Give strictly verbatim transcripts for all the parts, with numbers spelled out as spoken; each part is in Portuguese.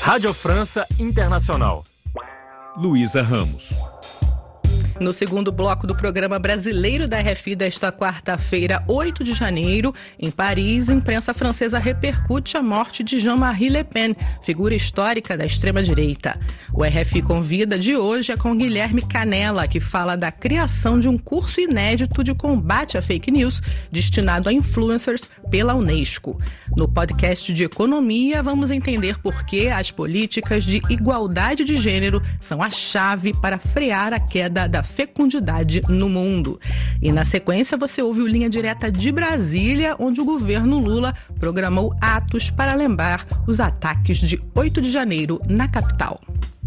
Rádio França Internacional. Luísa Ramos. No segundo bloco do programa brasileiro da R F I desta quarta-feira, oito de janeiro, em Paris, a imprensa francesa repercute a morte de Jean-Marie Le Pen, figura histórica da extrema-direita. O R F I Convida de hoje é com Guilherme Canella, que fala da criação de um curso inédito de combate à fake news destinado a influencers pela Unesco. No podcast de economia, vamos entender por que as políticas de igualdade de gênero são a chave para frear a queda da fecundidade no mundo. E na sequência você ouve o Linha Direta de Brasília, onde o governo Lula programou atos para lembrar os ataques de oito de janeiro na capital.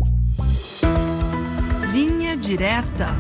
Linha Direta.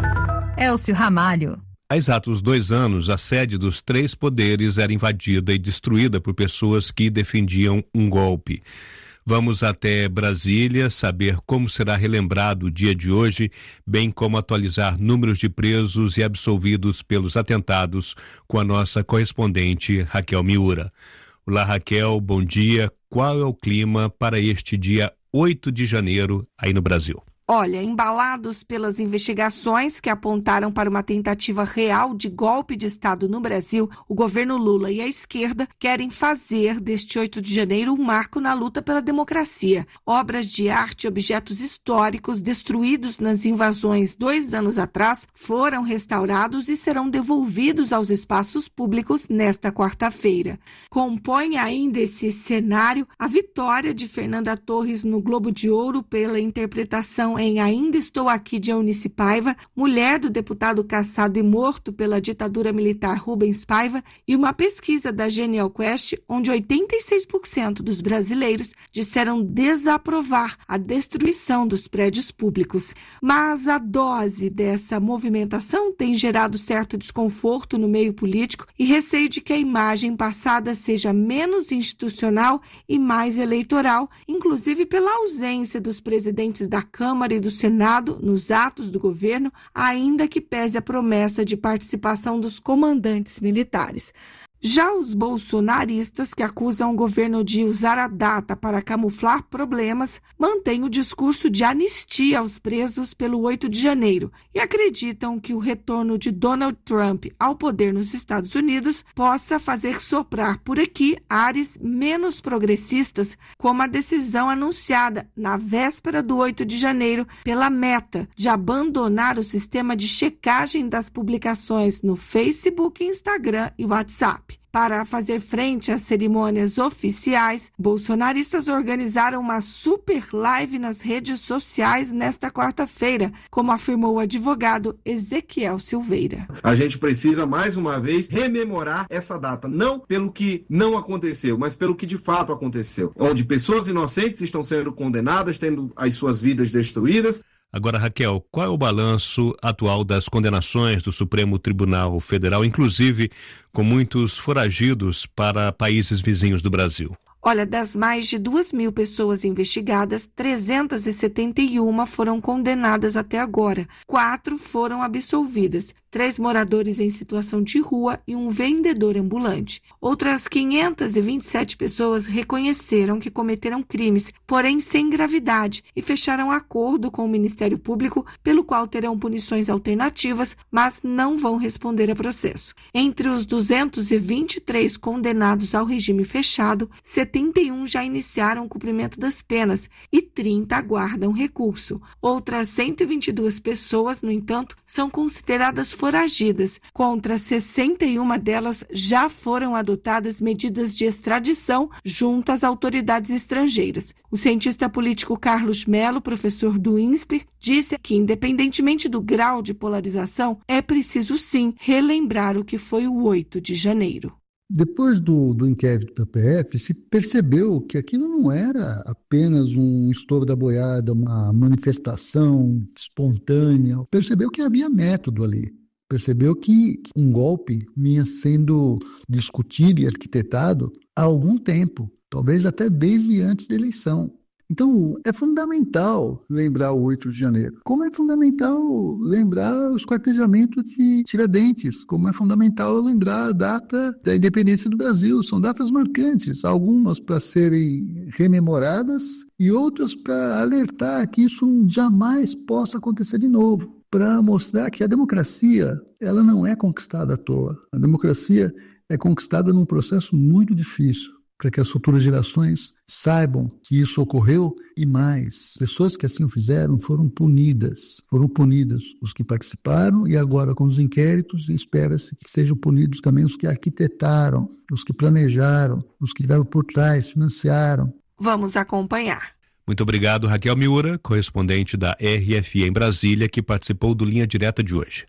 Elcio Ramalho. Há exatos dois anos, a sede dos três poderes era invadida e destruída por pessoas que defendiam um golpe. Vamos até Brasília saber como será relembrado o dia de hoje, bem como atualizar números de presos e absolvidos pelos atentados com a nossa correspondente Raquel Miura. Olá, Raquel, bom dia. Qual é o clima para este dia oito de janeiro aí no Brasil? Olha, embalados pelas investigações que apontaram para uma tentativa real de golpe de Estado no Brasil, o governo Lula e a esquerda querem fazer deste oito de janeiro um marco na luta pela democracia. Obras de arte e objetos históricos destruídos nas invasões dois anos atrás foram restaurados e serão devolvidos aos espaços públicos nesta quarta-feira. Compõe ainda esse cenário a vitória de Fernanda Torres no Globo de Ouro pela interpretação em Ainda Estou Aqui, de Eunice Paiva, mulher do deputado caçado e morto pela ditadura militar Rubens Paiva, e uma pesquisa da Genial Quest, onde oitenta e seis por cento dos brasileiros disseram desaprovar a destruição dos prédios públicos. Mas a dose dessa movimentação tem gerado certo desconforto no meio político e receio de que a imagem passada seja menos institucional e mais eleitoral, inclusive pela ausência dos presidentes da Câmara e do Senado nos atos do governo, ainda que pese a promessa de participação dos comandantes militares. Já os bolsonaristas, que acusam o governo de usar a data para camuflar problemas, mantêm o discurso de anistia aos presos pelo oito de janeiro e acreditam que o retorno de Donald Trump ao poder nos Estados Unidos possa fazer soprar por aqui ares menos progressistas, como a decisão anunciada na véspera do oito de janeiro pela Meta de abandonar o sistema de checagem das publicações no Facebook, Instagram e WhatsApp. Para fazer frente às cerimônias oficiais, bolsonaristas organizaram uma super live nas redes sociais nesta quarta-feira, como afirmou o advogado Ezequiel Silveira. A gente precisa, mais uma vez, rememorar essa data, não pelo que não aconteceu, mas pelo que de fato aconteceu, onde pessoas inocentes estão sendo condenadas, tendo as suas vidas destruídas. Agora, Raquel, qual é o balanço atual das condenações do Supremo Tribunal Federal, inclusive com muitos foragidos para países vizinhos do Brasil? Olha, das mais de duas mil pessoas investigadas, trezentas e setenta e uma foram condenadas até agora. Quatro foram absolvidas. Três moradores em situação de rua e um vendedor ambulante. Outras quinhentas e vinte e sete pessoas reconheceram que cometeram crimes, porém sem gravidade, e fecharam acordo com o Ministério Público, pelo qual terão punições alternativas, mas não vão responder a processo. Entre os duzentos e vinte e três condenados ao regime fechado, setenta e um já iniciaram o cumprimento das penas e trinta aguardam recurso. Outras cento e vinte e duas pessoas, no entanto, são consideradas foragidas. Contra sessenta e uma delas já foram adotadas medidas de extradição junto às autoridades estrangeiras. O cientista político Carlos Melo, professor do INSPER, disse que, independentemente do grau de polarização, é preciso sim relembrar o que foi o oito de janeiro. Depois do, do inquérito da P F, se percebeu que aquilo não era apenas um estouro da boiada, uma manifestação espontânea. Percebeu que havia método ali. Percebeu que um golpe vinha sendo discutido e arquitetado há algum tempo, talvez até desde antes da eleição. Então, é fundamental lembrar o oito de janeiro, como é fundamental lembrar os quartejamentos de Tiradentes, como é fundamental lembrar a data da independência do Brasil. São datas marcantes, algumas para serem rememoradas e outras para alertar que isso jamais possa acontecer de novo, para mostrar que a democracia ela não é conquistada à toa. A democracia é conquistada num processo muito difícil, para que as futuras gerações saibam que isso ocorreu e mais. Pessoas que assim o fizeram foram punidas. Foram punidas os que participaram e agora com os inquéritos espera-se que sejam punidos também os que arquitetaram, os que planejaram, os que estiveram por trás, financiaram. Vamos acompanhar. Muito obrigado, Raquel Miura, correspondente da R F I em Brasília, que participou do Linha Direta de hoje.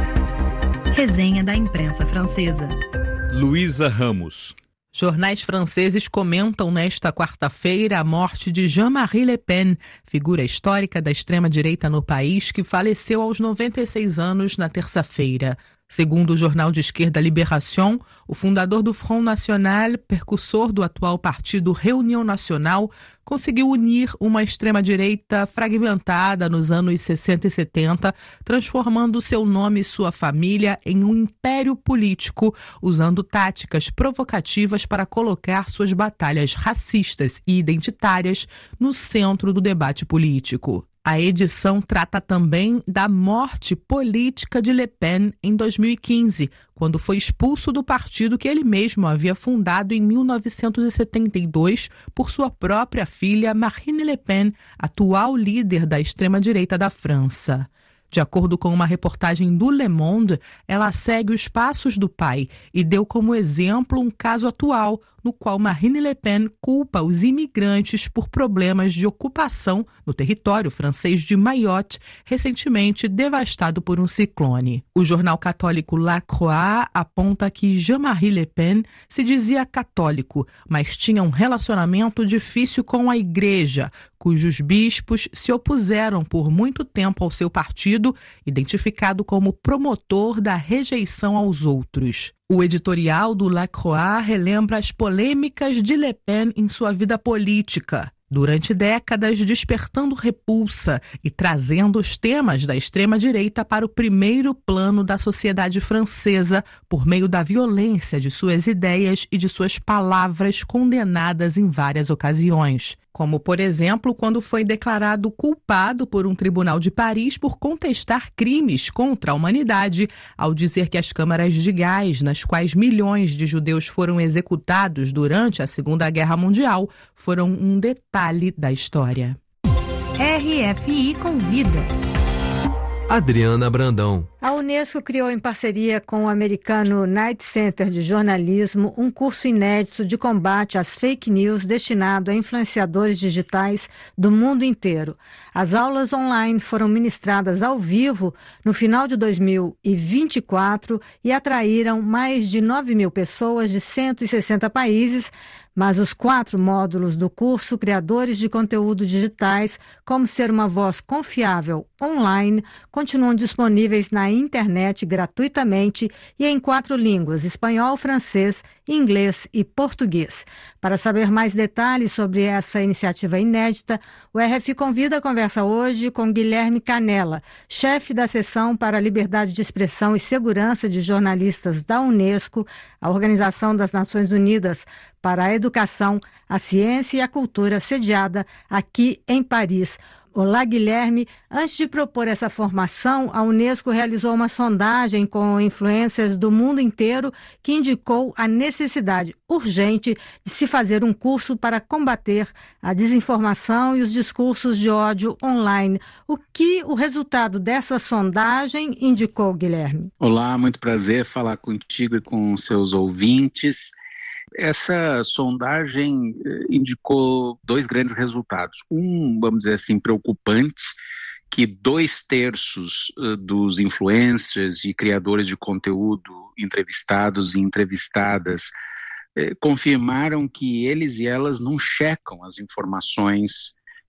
Resenha da imprensa francesa. Luísa Ramos. Jornais franceses comentam nesta quarta-feira a morte de Jean-Marie Le Pen, figura histórica da extrema-direita no país, que faleceu aos noventa e seis anos na terça-feira. Segundo o jornal de esquerda Libération, o fundador do Front National, percussor do atual partido Réunion Nacional, conseguiu unir uma extrema-direita fragmentada nos anos sessenta e setenta, transformando seu nome e sua família em um império político, usando táticas provocativas para colocar suas batalhas racistas e identitárias no centro do debate político. A edição trata também da morte política de Le Pen em dois mil e quinze, quando foi expulso do partido que ele mesmo havia fundado em mil novecentos e setenta e dois por sua própria filha Marine Le Pen, atual líder da extrema-direita da França. De acordo com uma reportagem do Le Monde, ela segue os passos do pai e deu como exemplo um caso atual, no qual Marine Le Pen culpa os imigrantes por problemas de ocupação no território francês de Mayotte, recentemente devastado por um ciclone. O jornal católico La Croix aponta que Jean-Marie Le Pen se dizia católico, mas tinha um relacionamento difícil com a igreja, cujos bispos se opuseram por muito tempo ao seu partido, identificado como promotor da rejeição aos outros. O editorial do La Croix relembra as polêmicas de Le Pen em sua vida política, durante décadas despertando repulsa e trazendo os temas da extrema-direita para o primeiro plano da sociedade francesa por meio da violência de suas ideias e de suas palavras condenadas em várias ocasiões. Como, por exemplo, quando foi declarado culpado por um tribunal de Paris por contestar crimes contra a humanidade, ao dizer que as câmaras de gás, nas quais milhões de judeus foram executados durante a Segunda Guerra Mundial, foram um detalhe da história. R F I Convida. Adriana Brandão. A Unesco criou em parceria com o americano Knight Center de Jornalismo um curso inédito de combate às fake news destinado a influenciadores digitais do mundo inteiro. As aulas online foram ministradas ao vivo no final de dois mil e vinte e quatro e atraíram mais de nove mil pessoas de cento e sessenta países, mas os quatro módulos do curso Criadores de Conteúdo Digitais, como ser uma voz confiável online, continuam disponíveis na internet gratuitamente e em quatro línguas: espanhol, francês, inglês e português. Para saber mais detalhes sobre essa iniciativa inédita, o R F I Convida a conversa hoje com Guilherme Canella, chefe da seção para a liberdade de expressão e segurança de jornalistas da Unesco, a Organização das Nações Unidas para a Educação, a Ciência e a Cultura, sediada aqui em Paris. Olá, Guilherme. Antes de propor essa formação, a Unesco realizou uma sondagem com influencers do mundo inteiro que indicou a necessidade urgente de se fazer um curso para combater a desinformação e os discursos de ódio online. O que o resultado dessa sondagem indicou, Guilherme? Olá, muito prazer falar contigo e com seus ouvintes. Essa sondagem indicou dois grandes resultados. Um, vamos dizer assim, preocupante, que dois terços dos influencers e criadores de conteúdo entrevistados e entrevistadas eh, confirmaram que eles e elas não checam as informações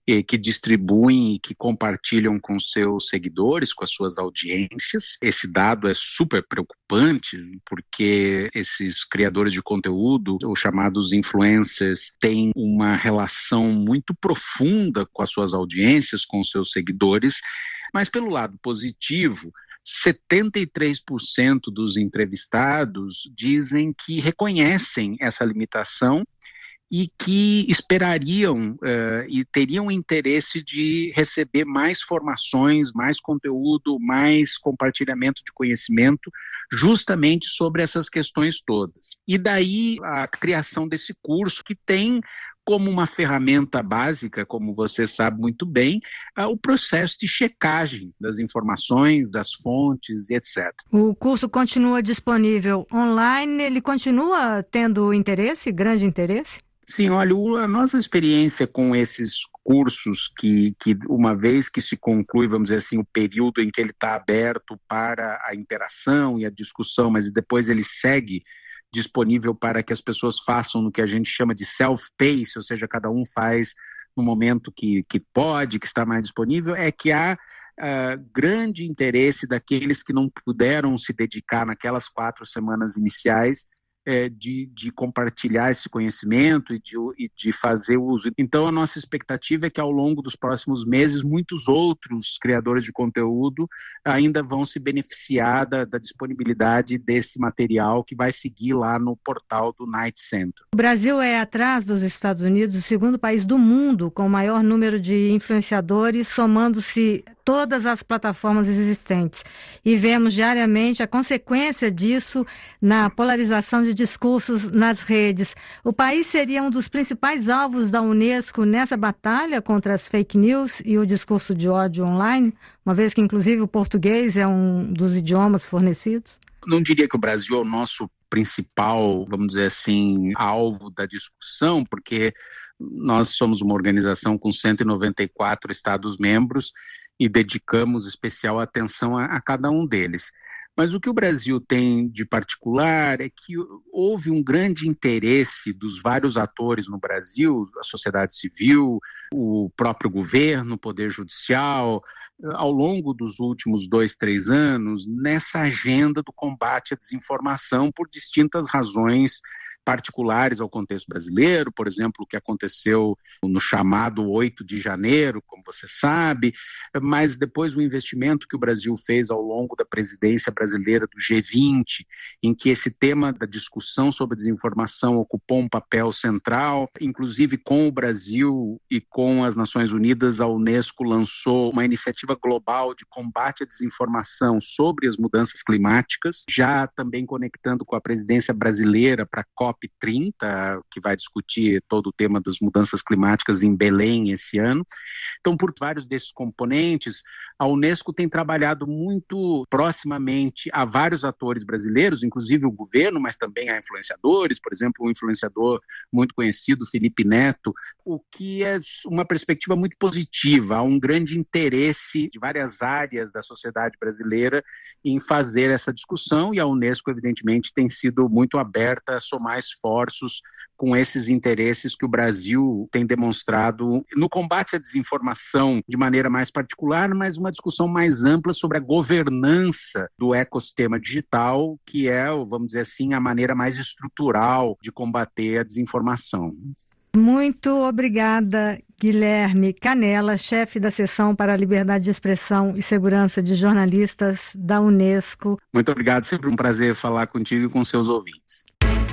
eh, que distribuem e que compartilham com seus seguidores, com as suas audiências. Esse dado é super preocupante, porque esses criadores de conteúdo, os chamados influencers, têm uma relação muito profunda com as suas audiências, com os seus seguidores, mas pelo lado positivo, setenta e três por cento dos entrevistados dizem que reconhecem essa limitação e que esperariam uh, e teriam interesse de receber mais formações, mais conteúdo, mais compartilhamento de conhecimento, justamente sobre essas questões todas. E daí a criação desse curso, que tem como uma ferramenta básica, como você sabe muito bem, uh, o processo de checagem das informações, das fontes, etcétera. O curso continua disponível online, ele continua tendo interesse, grande interesse? Sim, olha, a nossa experiência com esses cursos que, que uma vez que se conclui, vamos dizer assim, o período em que ele está aberto para a interação e a discussão, mas depois ele segue disponível para que as pessoas façam no que a gente chama de self-pace, ou seja, cada um faz no momento que, que pode, que está mais disponível, é que há uh, grande interesse daqueles que não puderam se dedicar naquelas quatro semanas iniciais É, de, de compartilhar esse conhecimento e de, e de fazer uso. Então, a nossa expectativa é que ao longo dos próximos meses, muitos outros criadores de conteúdo ainda vão se beneficiar da, da disponibilidade desse material que vai seguir lá no portal do Knight Center. O Brasil é, atrás dos Estados Unidos, o segundo país do mundo com o maior número de influenciadores, somando-se todas as plataformas existentes. E vemos diariamente a consequência disso na polarização de discursos nas redes. O país seria um dos principais alvos da Unesco nessa batalha contra as fake news e o discurso de ódio online, uma vez que, inclusive, o português é um dos idiomas fornecidos? Não diria que o Brasil é o nosso principal, vamos dizer assim, alvo da discussão, porque nós somos uma organização com cento e noventa e quatro Estados-membros e dedicamos especial atenção a, a cada um deles. Mas o que o Brasil tem de particular é que houve um grande interesse dos vários atores no Brasil, a sociedade civil, o próprio governo, o poder judicial, ao longo dos últimos dois, três anos, nessa agenda do combate à desinformação por distintas razões particulares ao contexto brasileiro, por exemplo, o que aconteceu no chamado oito de janeiro, como você sabe, mas depois o investimento que o Brasil fez ao longo da presidência brasileira do G vinte, em que esse tema da discussão sobre desinformação ocupou um papel central, inclusive com o Brasil e com as Nações Unidas, a Unesco lançou uma iniciativa global de combate à desinformação sobre as mudanças climáticas, já também conectando com a presidência brasileira para a COP trinta, que vai discutir todo o tema das mudanças climáticas em Belém esse ano. Então, por vários desses componentes, a Unesco tem trabalhado muito proximamente a vários atores brasileiros, inclusive o governo, mas também a influenciadores, por exemplo, um influenciador muito conhecido, Felipe Neto, o que é uma perspectiva muito positiva. Há um grande interesse de várias áreas da sociedade brasileira em fazer essa discussão, e a Unesco, evidentemente, tem sido muito aberta a somar esforços com esses interesses que o Brasil tem demonstrado no combate à desinformação de maneira mais particular, mas uma discussão mais ampla sobre a governança do ecossistema digital, que é, vamos dizer assim, a maneira mais estrutural de combater a desinformação. Muito obrigada, Guilherme Canella, chefe da Seção para a Liberdade de Expressão e Segurança de Jornalistas da Unesco. Muito obrigado, sempre um prazer falar contigo e com seus ouvintes.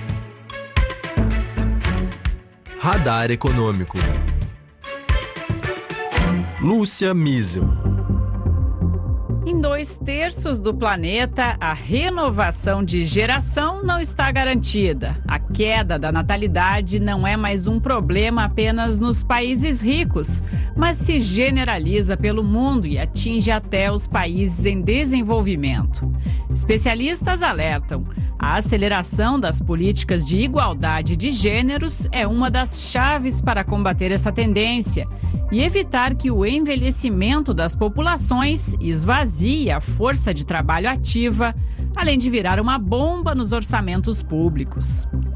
Radar Econômico. Lúcia Miesel. Em dois terços do planeta, a renovação de geração não está garantida. A queda da natalidade não é mais um problema apenas nos países ricos, mas se generaliza pelo mundo e atinge até os países em desenvolvimento. Especialistas alertam: a aceleração das políticas de igualdade de gêneros é uma das chaves para combater essa tendência e evitar que o envelhecimento das populações esvazie a força de trabalho ativa, além de virar uma bomba nos orçamentos públicos.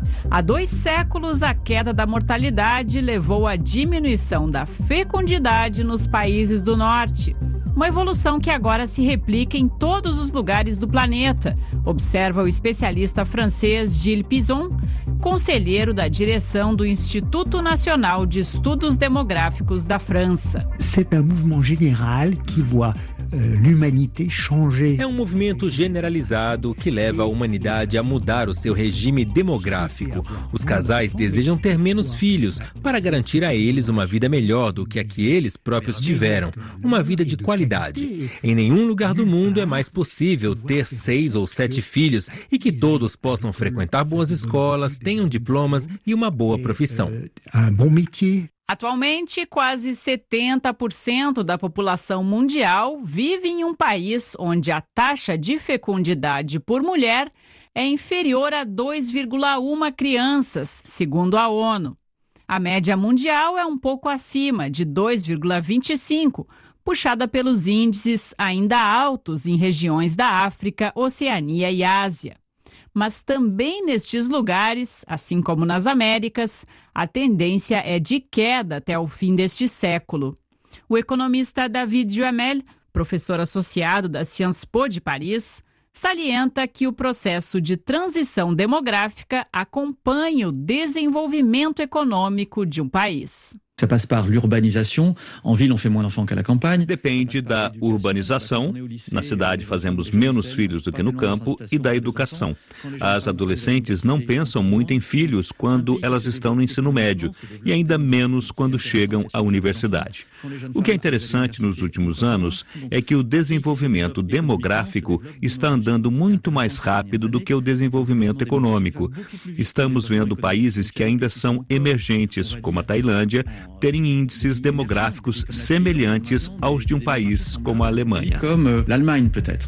Há dois séculos, a queda da mortalidade levou à diminuição da fecundidade nos países do norte. Uma evolução que agora se replica em todos os lugares do planeta, observa o especialista francês Gilles Pizon, conselheiro da direção do Instituto Nacional de Estudos Demográficos da França. C'est un mouvement général qui voit l'humanité changer. É um movimento generalizado que leva a humanidade a mudar o seu regime demográfico. Os casais desejam ter menos filhos para garantir a eles uma vida melhor do que a que eles próprios tiveram, uma vida de qualidade. Em nenhum lugar do mundo é mais possível ter seis ou sete filhos e que todos possam frequentar boas escolas, tenham diplomas e uma boa profissão. Un bon métier. Atualmente, quase setenta por cento da população mundial vive em um país onde a taxa de fecundidade por mulher é inferior a dois vírgula um crianças, segundo a ONU. A média mundial é um pouco acima de dois vírgula vinte e cinco, puxada pelos índices ainda altos em regiões da África, Oceania e Ásia. Mas também nestes lugares, assim como nas Américas, a tendência é de queda até o fim deste século. O economista David Duhamel, professor associado da Sciences Po de Paris, salienta que o processo de transição demográfica acompanha o desenvolvimento econômico de um país. Ça passe par l'urbanisation. En ville, on fait moins d'enfants qu'à la campagne. Depende da urbanização. Na cidade fazemos menos filhos do que no campo e da educação. As adolescentes não pensam muito em filhos quando elas estão no ensino médio e ainda menos quando chegam à universidade. O que é interessante nos últimos anos é que o desenvolvimento demográfico está andando muito mais rápido do que o desenvolvimento econômico. Estamos vendo países que ainda são emergentes, como a Tailândia, terem índices demográficos semelhantes aos de um país como a Alemanha. Como l'Allemagne, peut-être.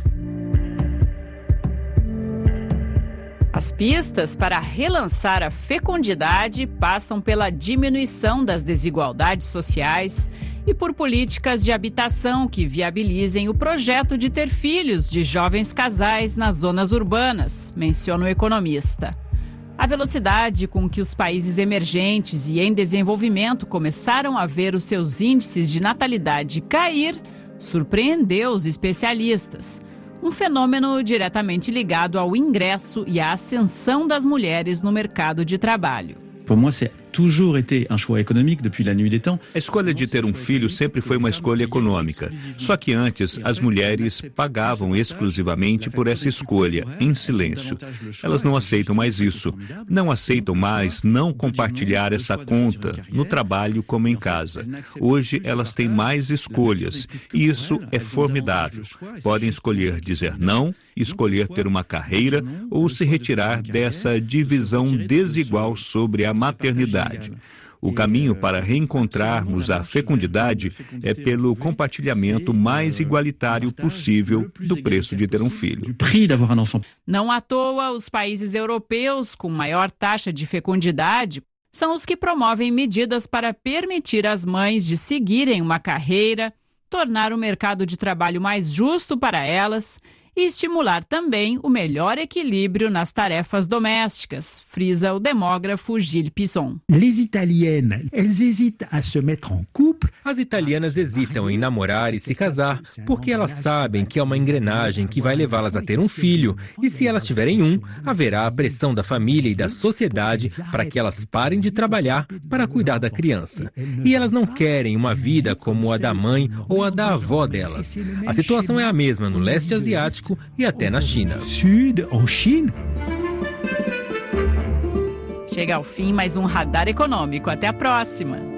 As pistas para relançar a fecundidade passam pela diminuição das desigualdades sociais e por políticas de habitação que viabilizem o projeto de ter filhos de jovens casais nas zonas urbanas, menciona o economista. A velocidade com que os países emergentes e em desenvolvimento começaram a ver os seus índices de natalidade cair surpreendeu os especialistas. Um fenômeno diretamente ligado ao ingresso e à ascensão das mulheres no mercado de trabalho. Pour moi, c'est toujours été un choix économique depuis la nuit des temps. A escolha de ter um filho sempre foi uma escolha econômica. Só que antes, as mulheres pagavam exclusivamente por essa escolha, em silêncio. Elas não aceitam mais isso. Não aceitam mais não compartilhar essa conta, no trabalho como em casa. Hoje, elas têm mais escolhas. E isso é formidável. Podem escolher dizer não, escolher ter uma carreira ou se retirar dessa divisão desigual sobre a maternidade. O caminho para reencontrarmos a fecundidade é pelo compartilhamento mais igualitário possível do preço de ter um filho. Não à toa, os países europeus com maior taxa de fecundidade são os que promovem medidas para permitir às mães de seguirem uma carreira, tornar o mercado de trabalho mais justo para elas e estimular também o melhor equilíbrio nas tarefas domésticas, frisa o demógrafo Gilles Pizon. Les italiennes, elles hésitent à se mettre en couple. As italianas hesitam em namorar e se casar porque elas sabem que é uma engrenagem que vai levá-las a ter um filho e se elas tiverem um, haverá a pressão da família e da sociedade para que elas parem de trabalhar para cuidar da criança. E elas não querem uma vida como a da mãe ou a da avó delas. A situação é a mesma no leste asiático e até na China. Sud, en Chine. Chega ao fim mais um Radar Econômico. Até a próxima!